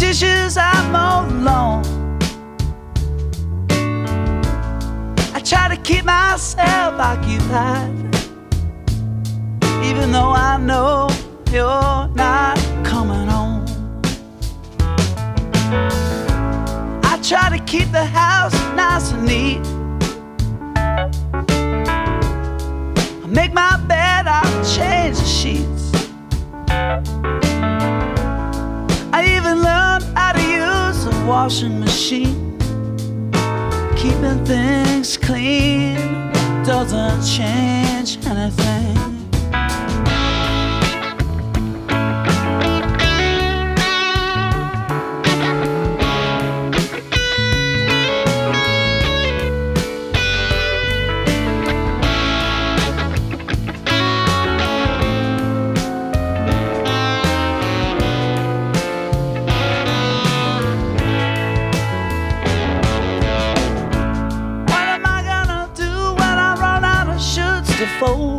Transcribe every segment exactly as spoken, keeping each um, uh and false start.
dishes I mow the lawn. I try to keep myself occupied, even though I know you're not coming home. I try to keep the house nice and neat. I make my bed, I change the sheets. I even learned how to use a washing machine. Keeping things clean doesn't change anything. Fold.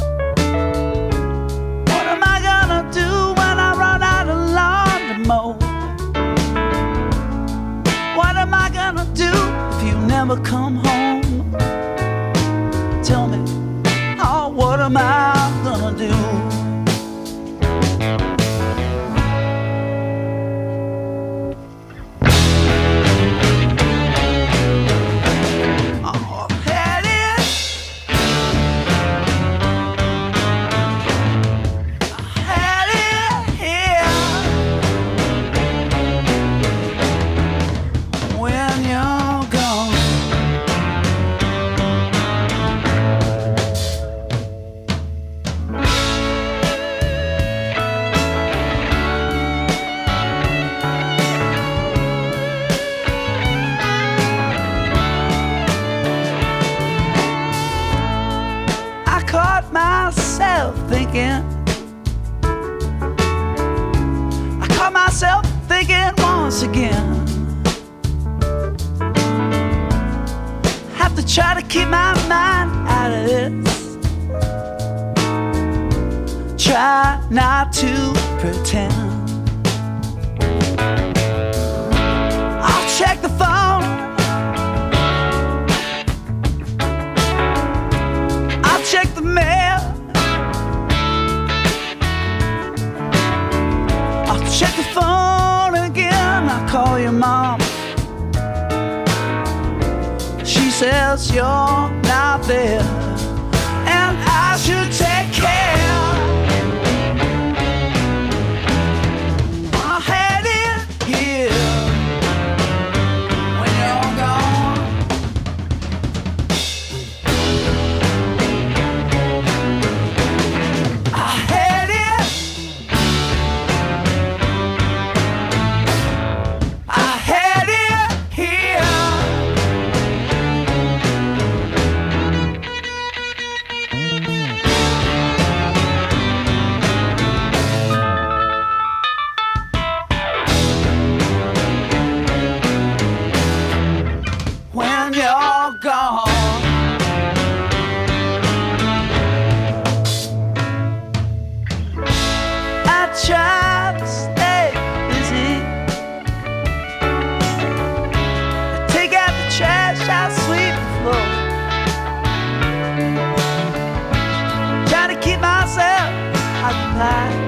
What am I gonna do when I run out of lawn to mow? What am I gonna do if you never come home? Tell me, oh, what am I gonna do? Thinking, I caught myself thinking once again. Have to try to keep my mind out of this. Try not to pretend. I'll check the phone, I'll check the mail, check the phone again. I call your mom. She says you're not there, and I should take care. I had it here when you're gone. I had it. Try to stay busy. I take out the trash, I sweep the floor. Try to keep myself occupied,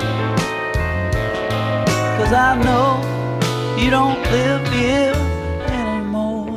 'cause I know you don't live here anymore.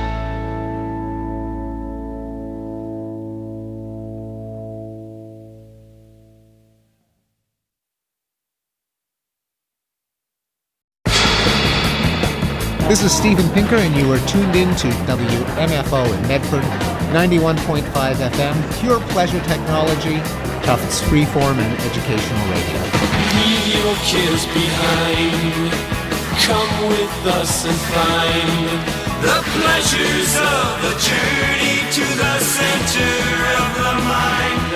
This is Steven Pinker, and you are tuned in to W M F O in Medford, ninety-one point five F M, pure pleasure technology, Tufts freeform and educational radio. Leave your cares behind, come with us and find the pleasures of the journey to the center of the mind.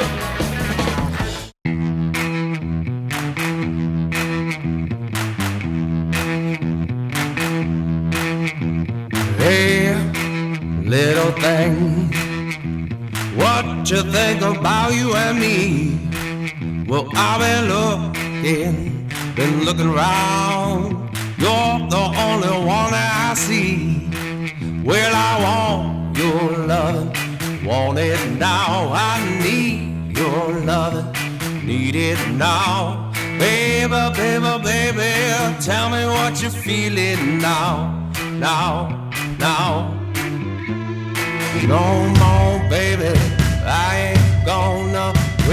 Hey, little thing, what you think about you and me? Well, I've been looking, been looking around, You're the only one I see. Well, I want your loving, want it now. I need your loving, need it now. Baby, baby, baby, tell me what you're feeling now, now, now. No more, baby, I ain't gonna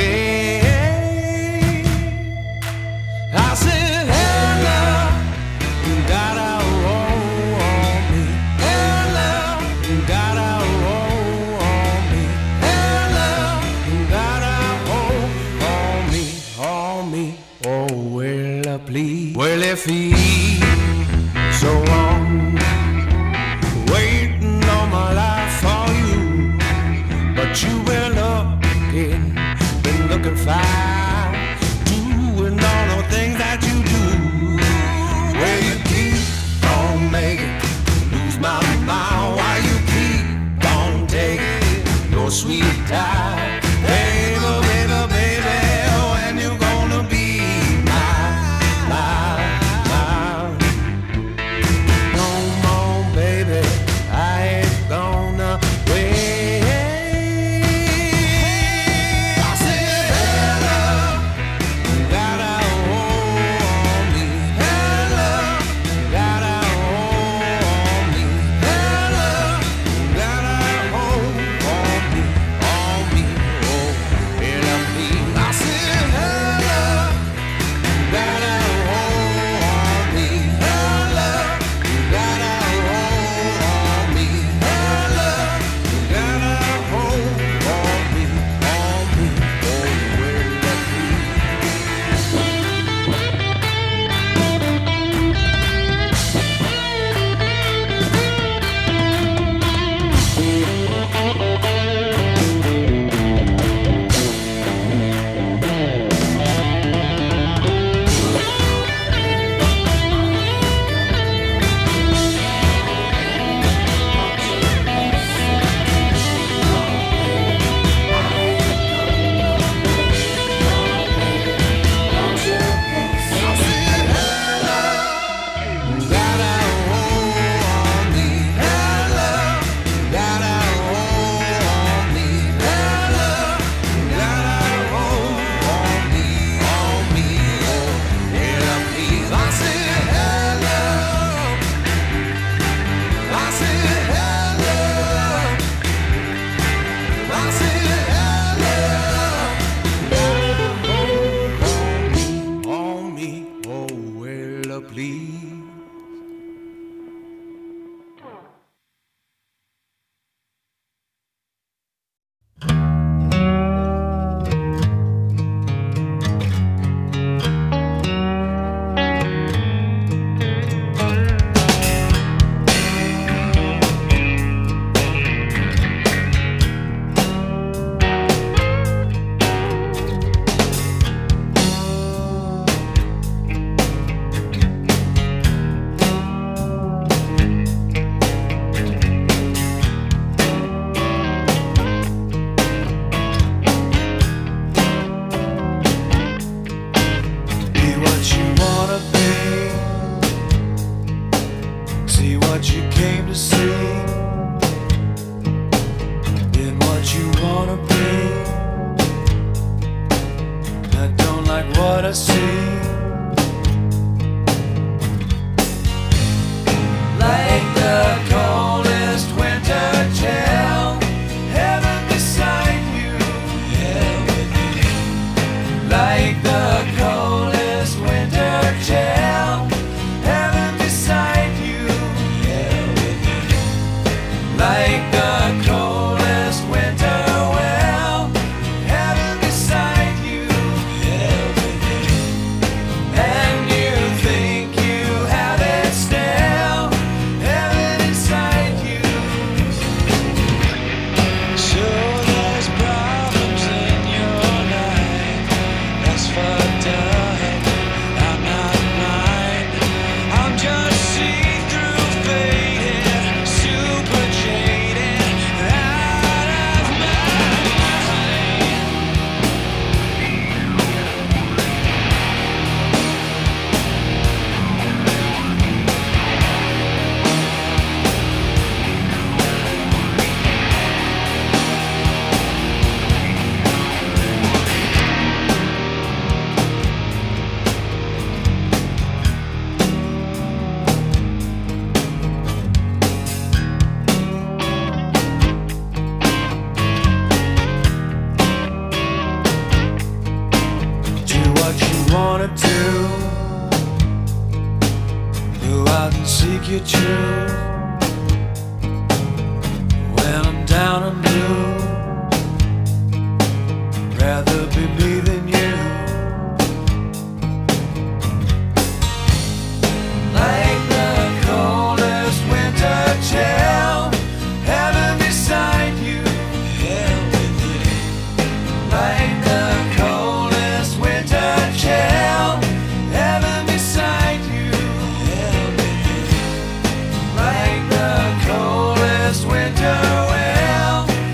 wait. I said, hey, love, you gotta roll on me. Hey, love, you gotta roll on me. Hey, love, you gotta hold on me, on me. Oh, well, please. Well, if he's so long, waiting all my life for you, but you been looking, been looking fine, doing all the things that you do. Well, you keep on making lose my mind. Why you keep on taking your sweet time, baby, baby, baby? When you gonna be mine, mine, mine? No more, baby, I ain't gonna wait. I said, hey, love, you gotta hold on me. Hey, love, you gotta hold on me. Hey, love, you gotta hold on me, on me. Oh, well, I'm pleased. I said, hey, love, you gotta hold on me. Hey, love, you gotta hold on me. Hey, love, you gotta hold on me, on me. Oh, well, I'm wanted to go out and seek your truth. When I'm down and blue, rather be me than you. Like the coldest winter chill, heaven beside you, hell with you. Like the coldest winter chill, heaven beside you, hell with you. Like the coldest winter wind,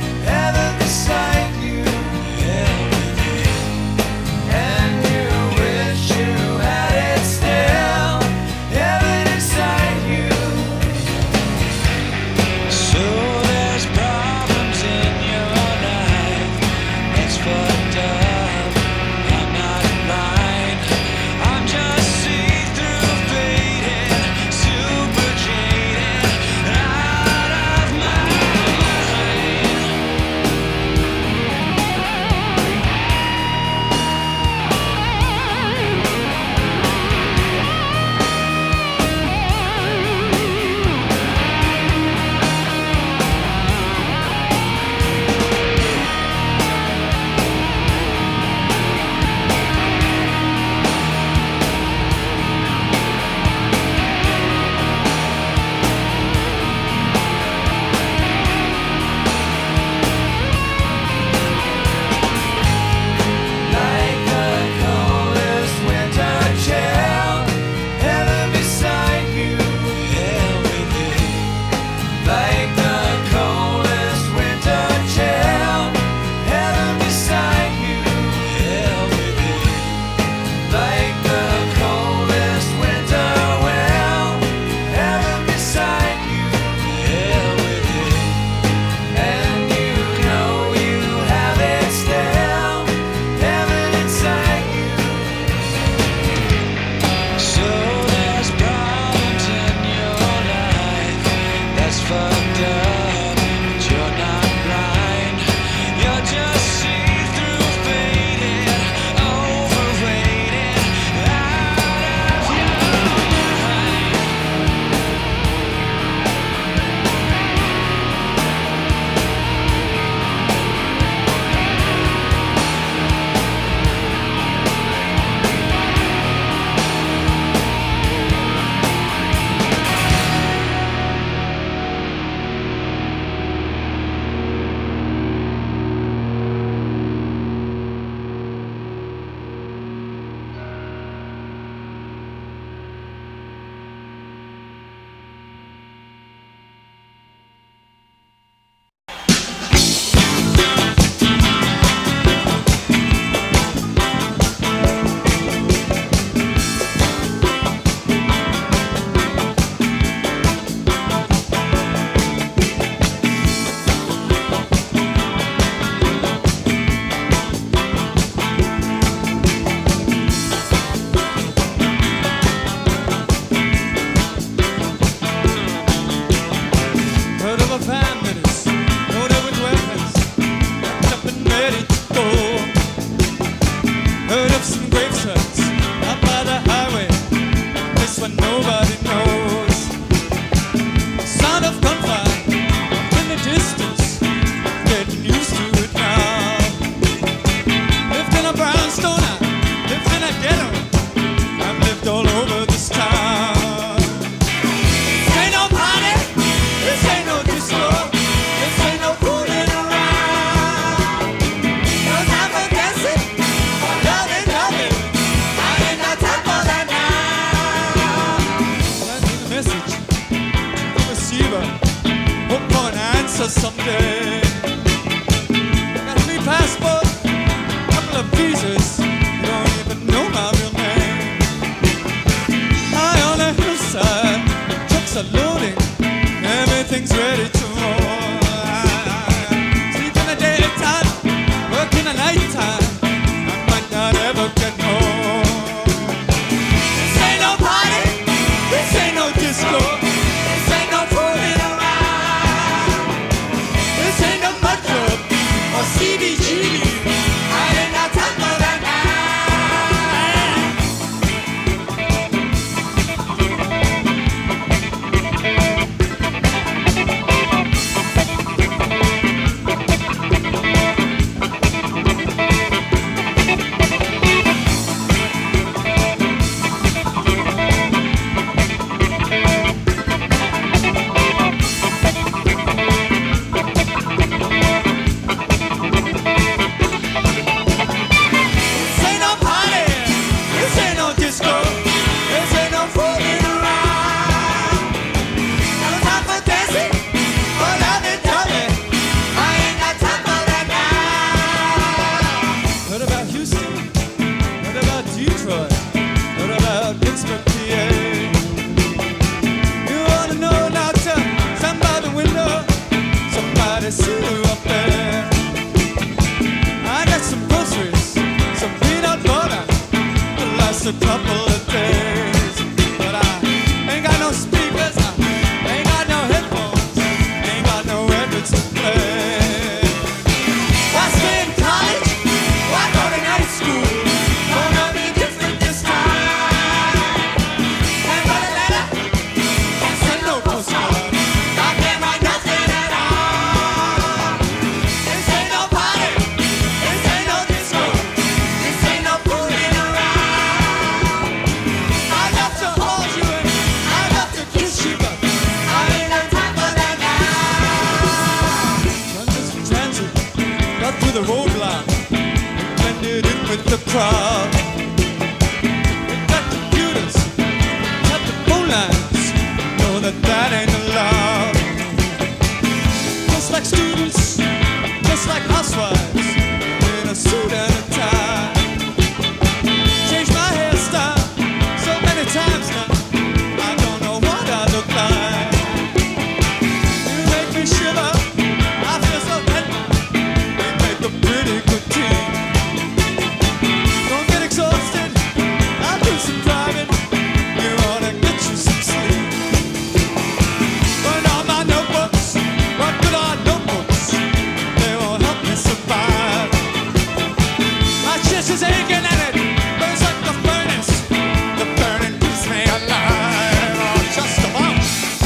just a couple of days. But I ain't got no speakers, I ain't got no headphones, ain't got no records to play. Why stay in college? Why go to night school? Gonna be different this time. Can't write a letter, can't send no postcard. I can't write nothing at all. This ain't no party, this ain't no disco, this ain't no fooling around. I'd love to hold you and I'd love to kiss you, but I ain't got time for that now. Transit, transit, got through the roadblock, blended in with the crowd. We got computers, got the phone lines, know that that ain't allowed. Just like students, just like housewives, in a suit and a tie. Changed my hairstyle so many times now, I don't know what I look like. You make me shiver, I feel so tender. We make a pretty good team. Don't get exhausted, I'll do some driving. You ought to get you some sleep. Burn all my notebooks, what good are notebooks? They won't help me survive. My chest is aching and it burns like the furnace. The burning keeps me alive, oh, just about.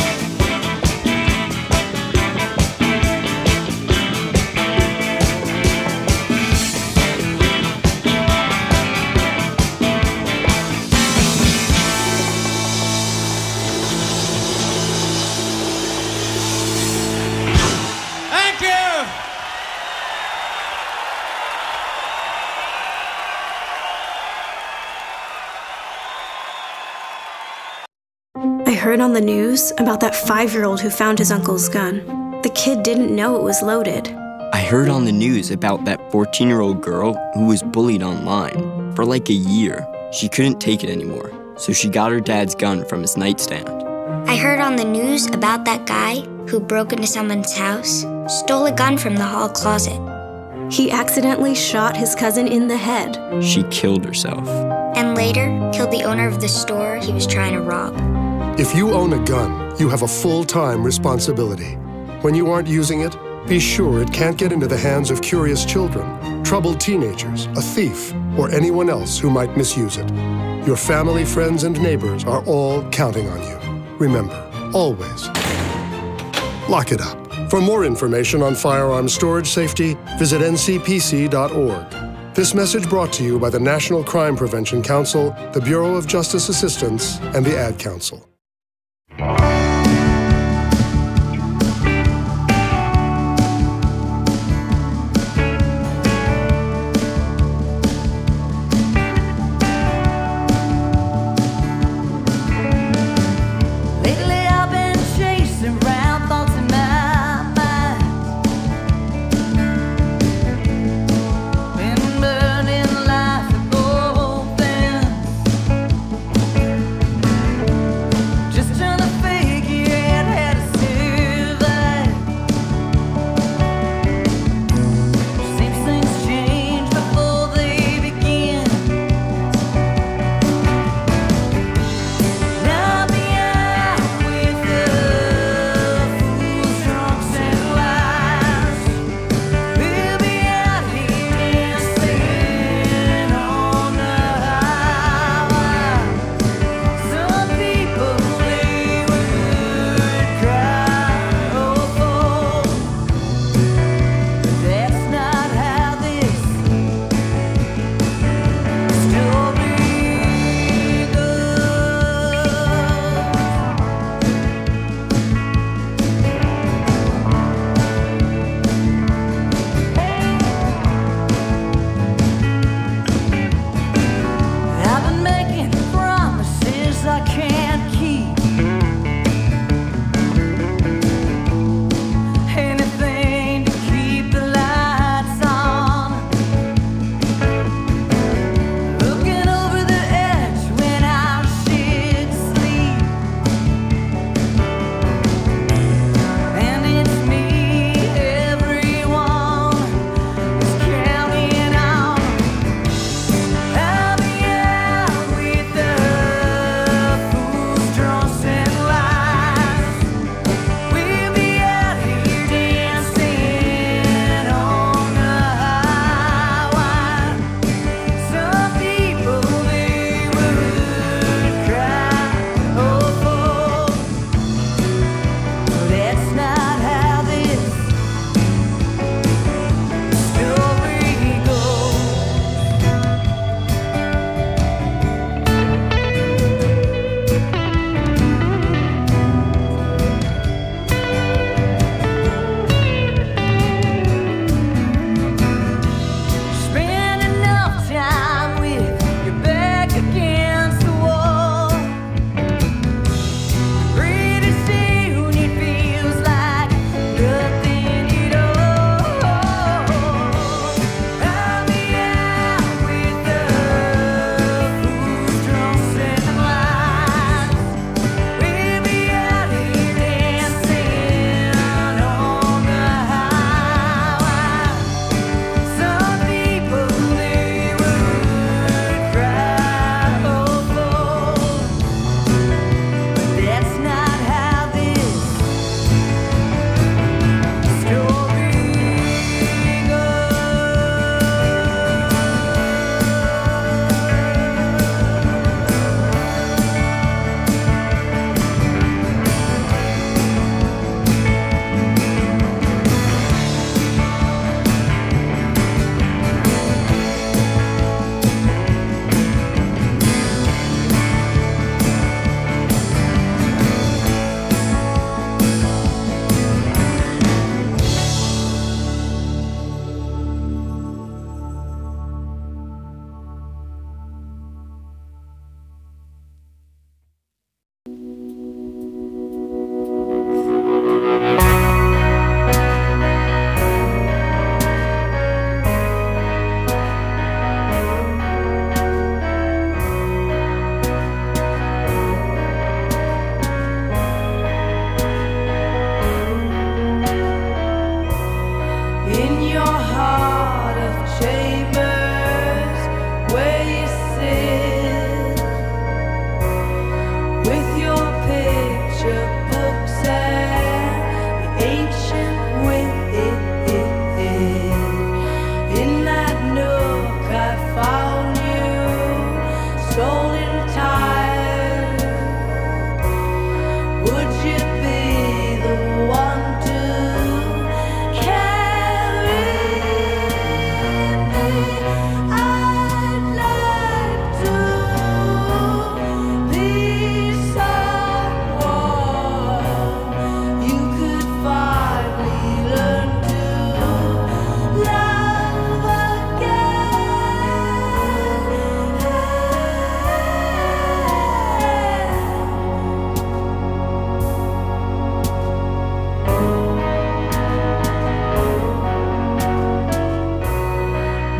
Thank you. I heard on the news about that five-year-old who found his uncle's gun. The kid didn't know it was loaded. I heard on the news about that fourteen-year-old girl who was bullied online for like a year. She couldn't take it anymore, so she got her dad's gun from his nightstand. I heard on the news about that guy who broke into someone's house, stole a gun from the hall closet, He accidentally shot his cousin in the head. She killed herself. and later killed the owner of the store he was trying to rob. If you own a gun, you have a full-time responsibility. When you aren't using it, be sure it can't get into the hands of curious children, troubled teenagers, a thief, or anyone else who might misuse it. Your family, friends, and neighbors are all counting on you. Remember, always, lock it up. For more information on firearm storage safety, visit N C P C dot org. This message brought to you by the National Crime Prevention Council, the Bureau of Justice Assistance, and the Ad Council. Lately I've been chasing round thoughts in my mind. Been burning life open.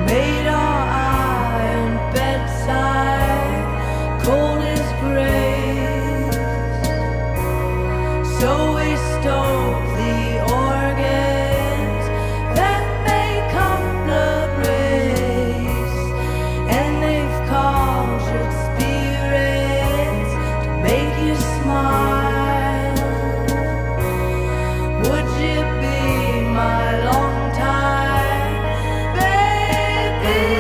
made our iron bedside cold as grace. So we stole the organs that make our blood race, and they've conjured spirits to make you smile. Would you be my long time baby?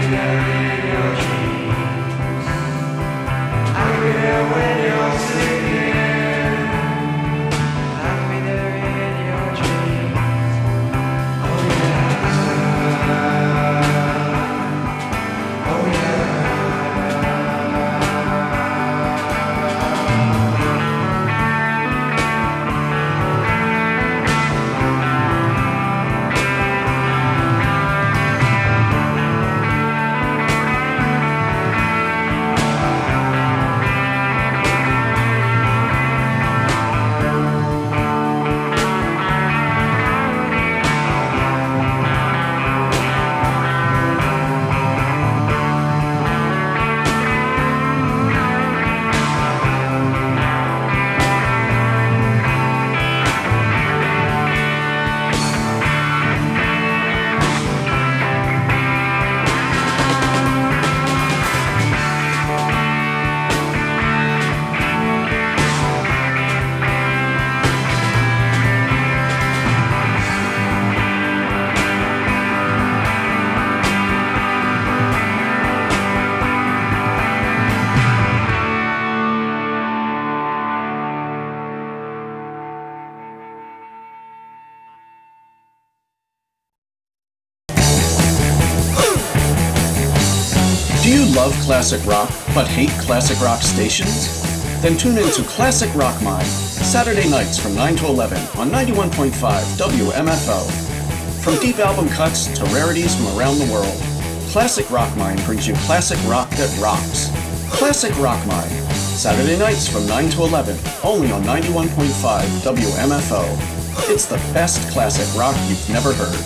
Do you love classic rock, but hate classic rock stations? Then tune in to Classic Rock Mine, Saturday nights from nine to eleven on ninety-one point five W M F O. From deep album cuts to rarities from around the world, Classic Rock Mine brings you classic rock that rocks. Classic Rock Mine, Saturday nights from nine to eleven, only on ninety-one point five W M F O. It's the best classic rock you've never heard.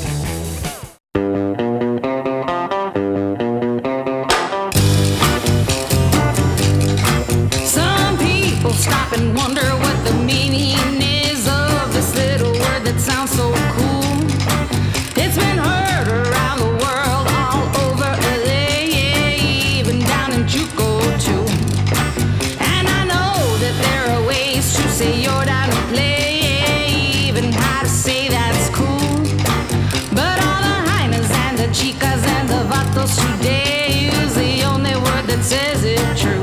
Stop and wonder what the meaning is of this little word that sounds so cool. It's been heard around the world, all over L A, even down in Juco too. And I know that there are ways to say you're down to play, even how to say that's cool. But all the hyenas and the chicas and the vatos today use the only word that says it true.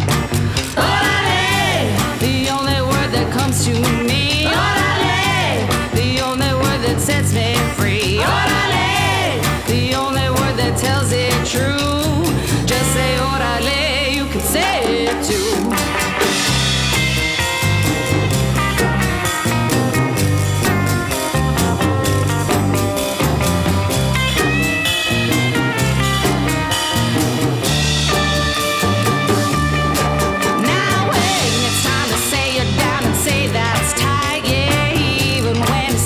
Comes to me, orale, the only word that sets me free, orale, the only word that tells it true. Just say orale, you can say it too.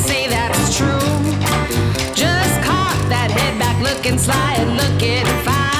And slide, look at it fine.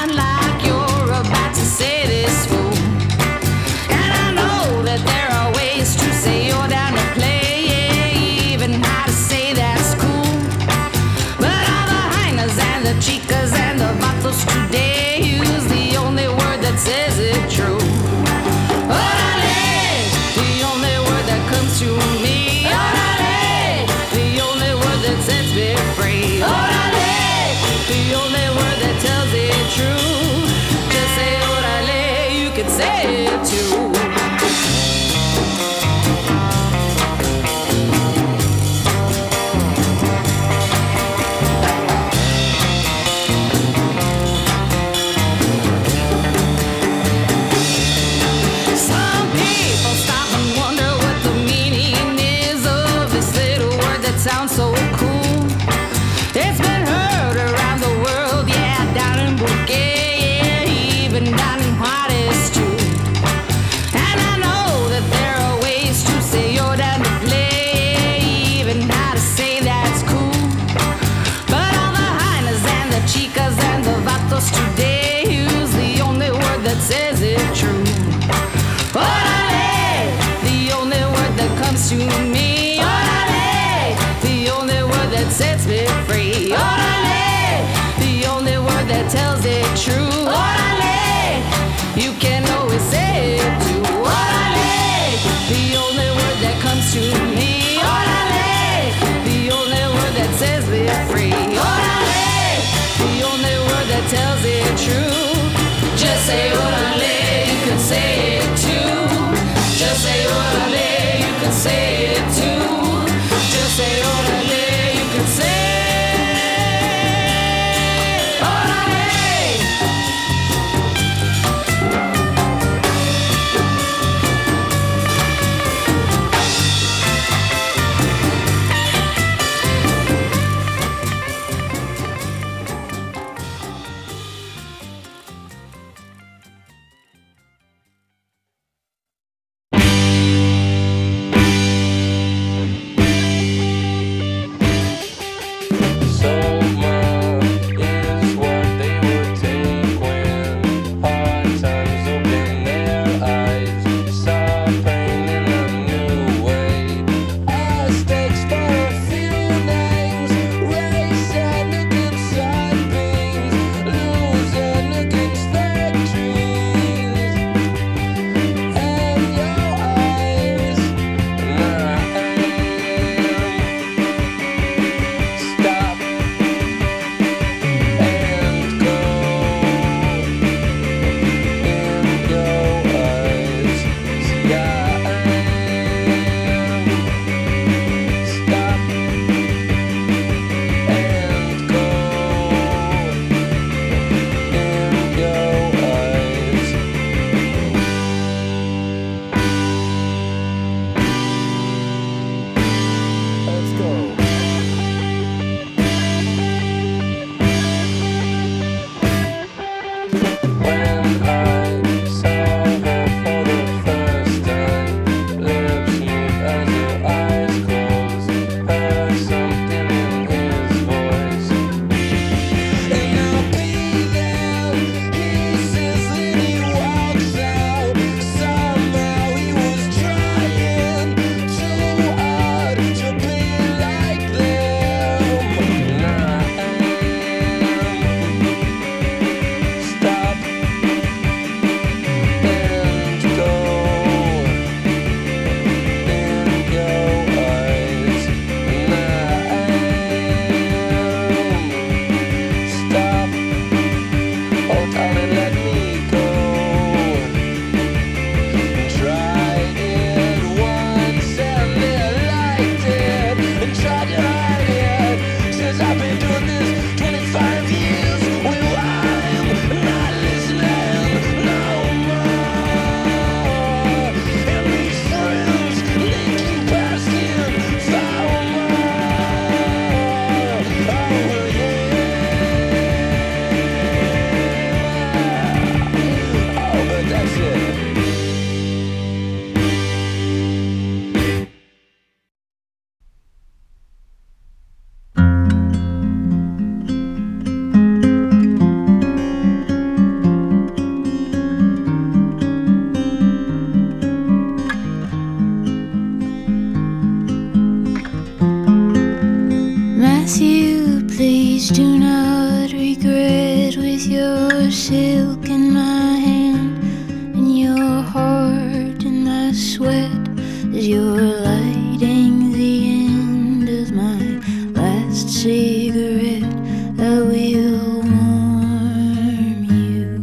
your silk in my hand and your heart in my sweat as you're lighting the end of my last cigarette. I will warm you,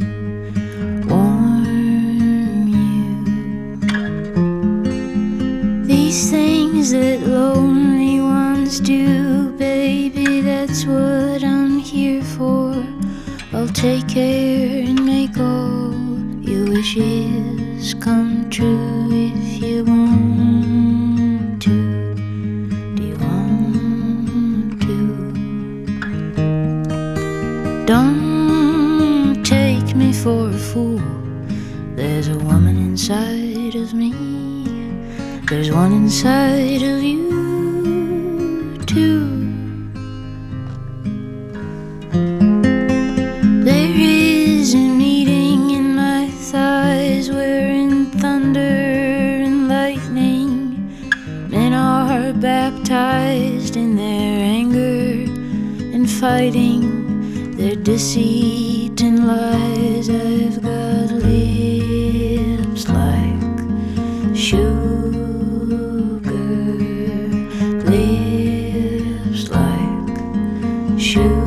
warm you. These things that lonely ones do, baby, that's what I'm here for. I'll take care and make all your wishes come true if you want to. Do you want to? Don't take me for a fool. There's a woman inside of me. There's one inside of you too. There is a meeting in my thighs wherein thunder and lightning, men are baptized in their anger and fighting their deceit and lies. I've got lips like sugar, lips like sugar.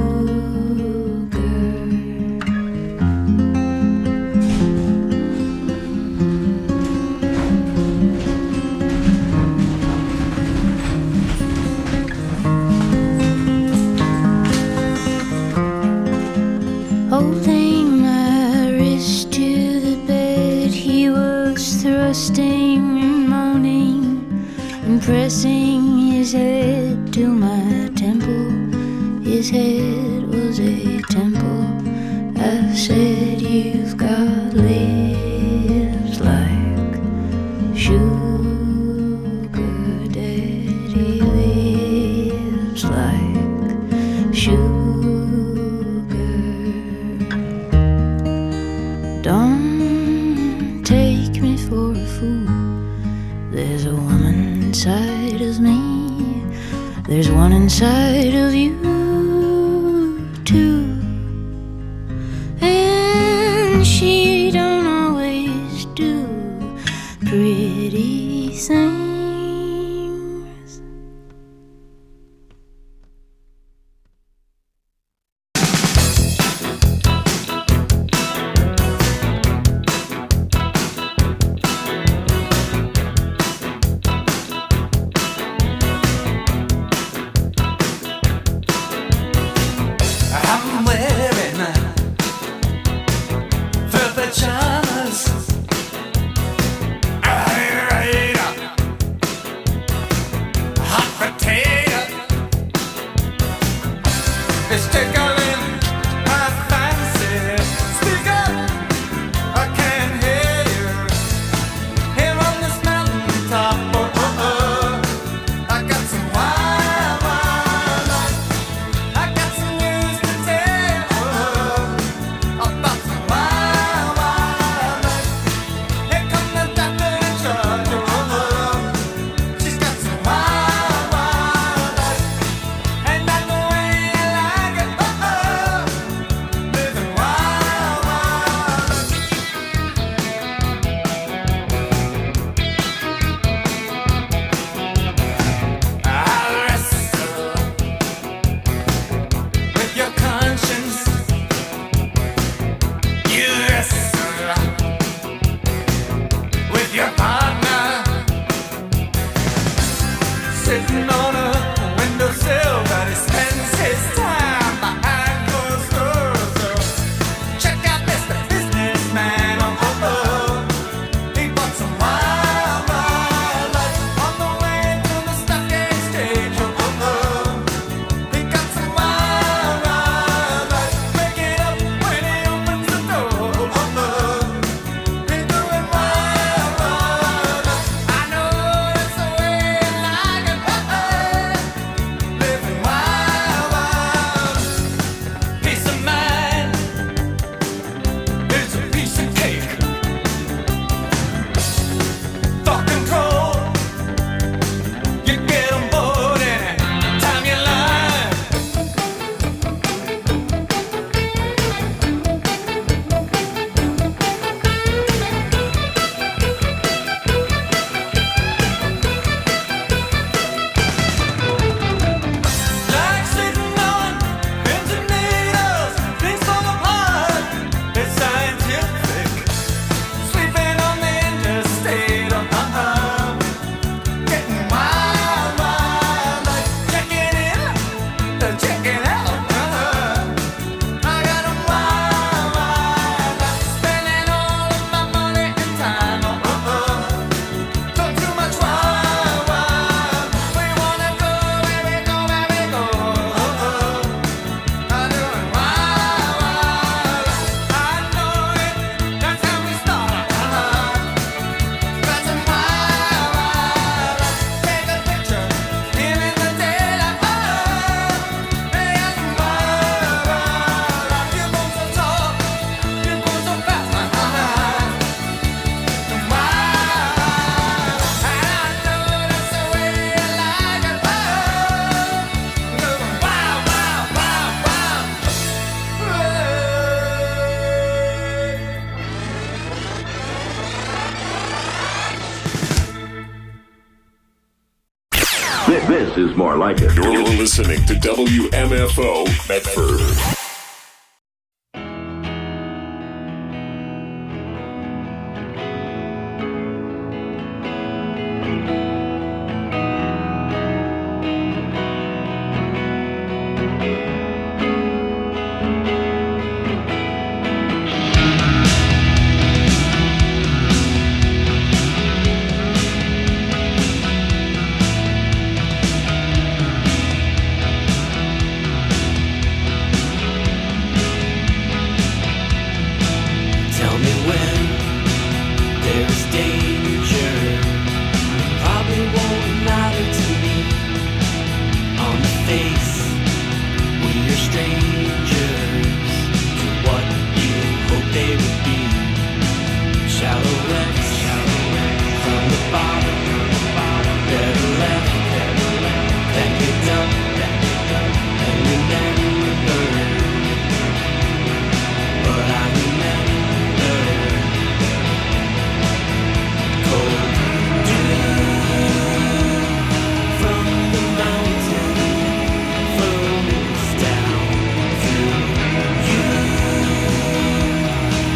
Holding my wrist to the bed, he was thrusting and moaning and pressing his head to my temple. His head was a temple. I said, you've got lips like sugar, daddy, lips like sugar. Don't take me for a fool. There's a woman inside of me. There's one inside of you too. And she don't always do pretty things. I'm wearing a velvet This is more like it. You're listening to W M F O Medford. They